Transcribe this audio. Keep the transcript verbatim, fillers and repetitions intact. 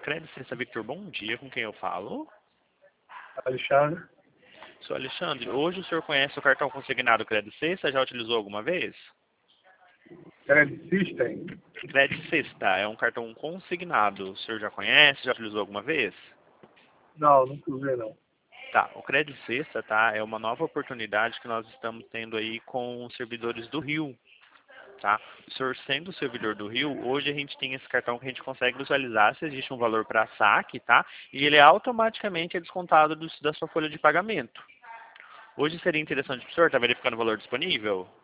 Crédito Sexta Victor, bom dia, com quem eu falo? Alexandre, Sou Alexandre. Hoje o senhor conhece o cartão consignado Crédito Sexta? Já utilizou alguma vez? Credit System? Crédito Sexta é um cartão consignado. O senhor já conhece? Já utilizou alguma vez? Não, nunca usei não. Tá, o Crédito Sexta, tá, é uma nova oportunidade que nós estamos tendo aí com os servidores do Rio, tá? O senhor sendo servidor do Rio, hoje a gente tem esse cartão que a gente consegue visualizar se existe um valor para saque, tá? E ele é automaticamente descontado do, da sua folha de pagamento. Hoje seria interessante para o senhor estar verificando o valor disponível?